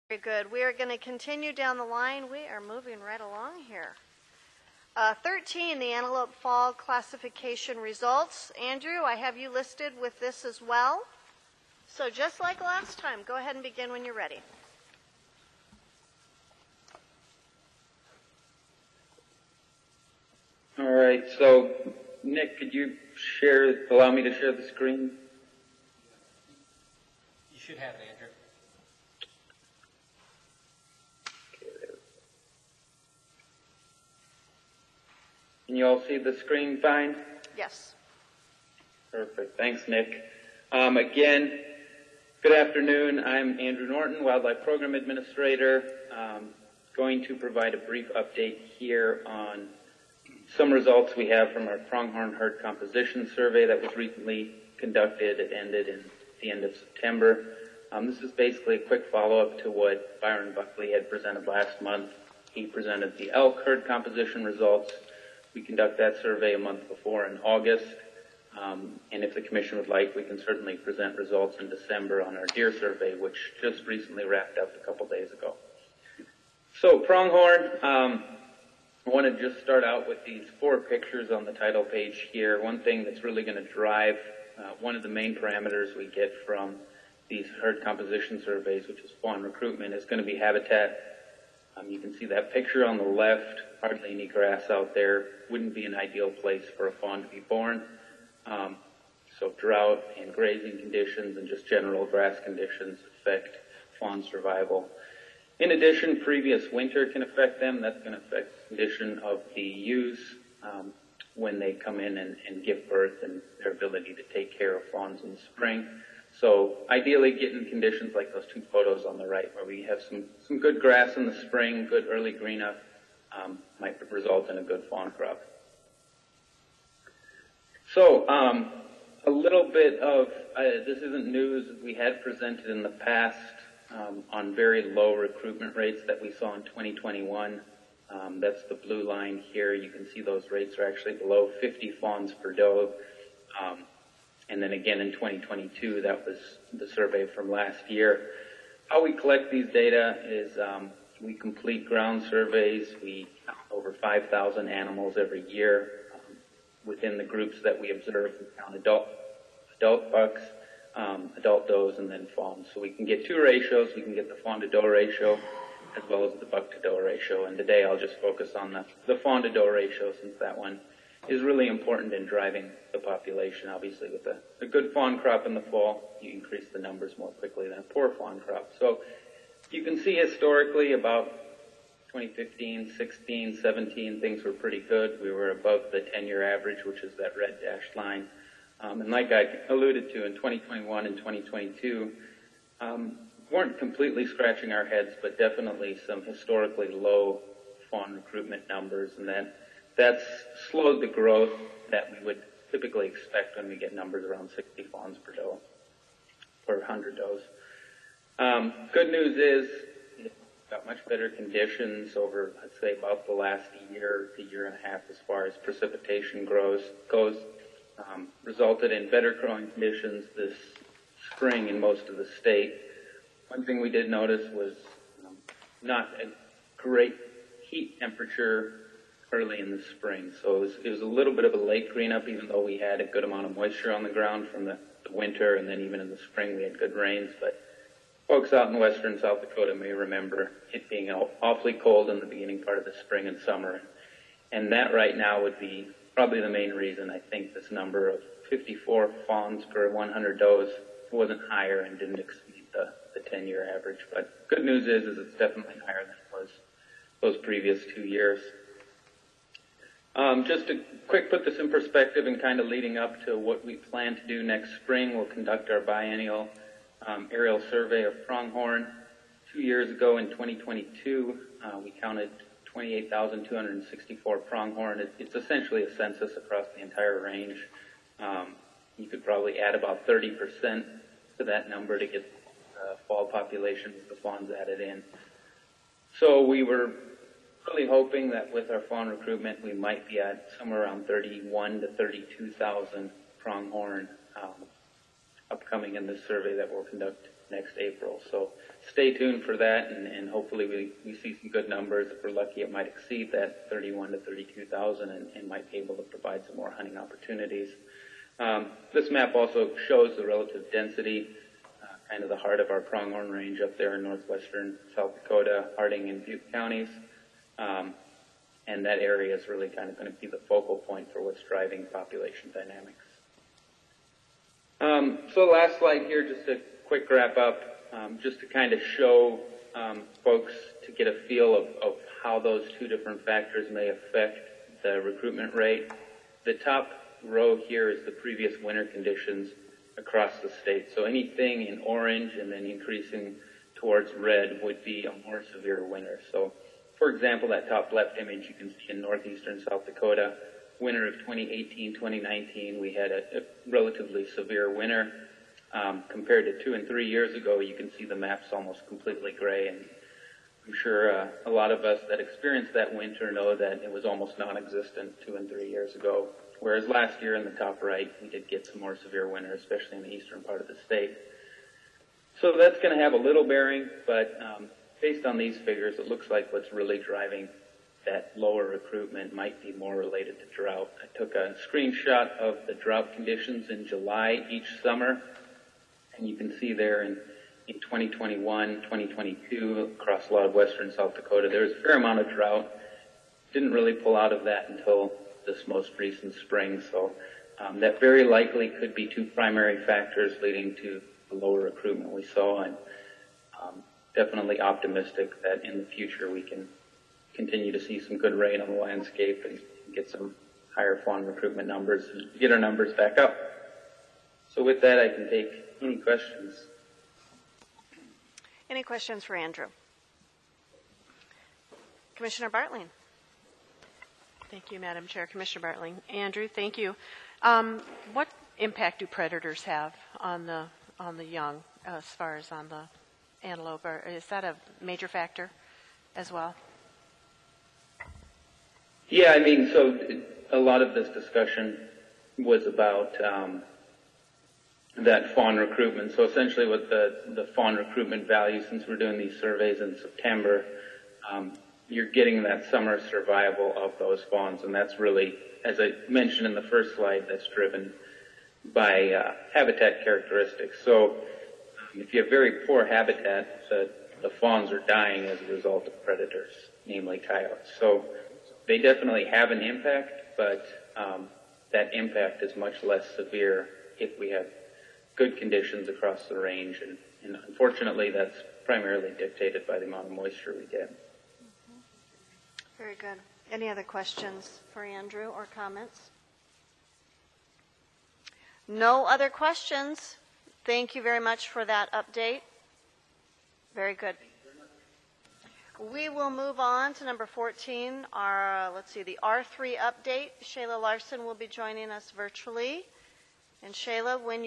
Very good. We are going to continue down the line. We are moving right along here. 13, the antelope fall classification results. Andrew, I have you listed with this as well. So just like last time, go ahead and begin when you're ready. All right, so Nick, could you allow me to share the screen? You should have it, Andrew. Can you all see the screen fine? Yes. Perfect. Thanks, Nick. Again, good afternoon. I'm Andrew Norton, Wildlife Program Administrator. Going to provide a brief update here on some results we have from our pronghorn herd composition survey that was recently conducted. It ended in the end of September. This is basically a quick follow-up to what Byron Buckley had presented last month. He presented the elk herd composition results. We conduct that survey a month before in August, and if the commission would like, we can certainly present results in December on our deer survey, which just recently wrapped up a couple days ago. So pronghorn, I want to just start out with these 4 pictures on the title page here. One thing that's really going to drive one of the main parameters we get from these herd composition surveys, which is fawn recruitment, is going to be habitat. You can see that picture on the left, hardly any grass out there, wouldn't be an ideal place for a fawn to be born. So drought and grazing conditions and just general grass conditions affect fawn survival. In addition, previous winter can affect them. That's going to affect the condition of the ewes when they come in and give birth and their ability to take care of fawns in the spring. So ideally getting conditions like those 2 photos on the right where we have some good grass in the spring, good early green up, might result in a good fawn crop. So a little bit of, this isn't news, we had presented in the past on very low recruitment rates that we saw in 2021. That's the blue line here. You can see those rates are actually below 50 fawns per doe. And then again in 2022, that was the survey from last year. How we collect these data is we complete ground surveys. We count over 5,000 animals every year within the groups that we observe. We count adult bucks, adult does, and then fawns. So we can get 2 ratios. We can get the fawn to doe ratio as well as the buck to doe ratio. And today I'll just focus on the fawn to doe ratio since that one is really important in driving the population. Obviously, with a good fawn crop in the fall, you increase the numbers more quickly than a poor fawn crop. So you can see historically about 2015, 16, 17, things were pretty good. We were above the 10-year average, which is that red dashed line. And like I alluded to, in 2021 and 2022, weren't completely scratching our heads, but definitely some historically low fawn recruitment numbers, and that's slowed the growth that we would typically expect when we get numbers around 60 fawns per doe, per 100 does. Good news is it's got much better conditions over, I'd say, about the last year to year and a half as far as precipitation goes. Resulted in better growing conditions this spring in most of the state. One thing we did notice was not a great heat temperature early in the spring. So it was a little bit of a late green up, even though we had a good amount of moisture on the ground from the winter, and then even in the spring we had good rains. But folks out in western South Dakota may remember it being awfully cold in the beginning part of the spring and summer. And that right now would be probably the main reason I think this number of 54 fawns per 100 does wasn't higher and didn't exceed the 10-year average. But good news is it's definitely higher than it was those previous 2 years. Just to quick put this in perspective and kind of leading up to what we plan to do next spring, we'll conduct our biennial aerial survey of pronghorn. 2 years ago in 2022, we counted 28,264 pronghorn. It's essentially a census across the entire range. You could probably add about 30% to that number to get the fall population with the fawns added in. So we were really hoping that with our fawn recruitment, we might be at somewhere around 31 to 32,000 pronghorn upcoming in this survey that we'll conduct next April. So stay tuned for that, and hopefully we see some good numbers. If we're lucky, it might exceed that 31 to 32,000 and might be able to provide some more hunting opportunities. This map also shows the relative density, kind of the heart of our pronghorn range up there in northwestern South Dakota, Harding and Butte counties. And that area is really kind of going to be the focal point for what's driving population dynamics. So the last slide here, just a quick wrap up, just to kind of show folks to get a feel of how those two different factors may affect the recruitment rate. The top row here is the previous winter conditions across the state. So anything in orange and then increasing towards red would be a more severe winter. So for example, that top left image you can see in northeastern South Dakota, winter of 2018-2019, we had a relatively severe winter. Compared to 2 and 3 years ago, you can see the map's almost completely gray, and I'm sure a lot of us that experienced that winter know that it was almost non-existent 2 and 3 years ago. Whereas last year in the top right, we did get some more severe winter, especially in the eastern part of the state. So that's going to have a little bearing, but based on these figures, it looks like what's really driving that lower recruitment might be more related to drought. I took a screenshot of the drought conditions in July each summer, and you can see there in 2021, 2022, across a lot of western South Dakota, there was a fair amount of drought. Didn't really pull out of that until this most recent spring, so that very likely could be two primary factors leading to the lower recruitment we saw, and definitely optimistic that in the future we can continue to see some good rain on the landscape and get some higher fawn recruitment numbers and get our numbers back up. So with that, I can take any questions. Any questions for Andrew? Commissioner Bartling. Thank you, Madam Chair. Commissioner Bartling. Andrew, thank you. What impact do predators have on the young as far as on the antelope? Or is that a major factor as well? Yeah, I mean, so a lot of this discussion was about that fawn recruitment. So essentially what the fawn recruitment value, since we're doing these surveys in September, you're getting that summer survival of those fawns. And that's really, as I mentioned in the first slide, that's driven by habitat characteristics. So if you have very poor habitat, the fawns are dying as a result of predators, namely coyotes. So they definitely have an impact, but that impact is much less severe if we have good conditions across the range. And unfortunately, that's primarily dictated by the amount of moisture we get. Very good. Any other questions for Andrew or comments? No other questions. Thank you very much for that update. Very good. We will move on to number 14, the R3 update. Shayla Larson will be joining us virtually. And Shayla, when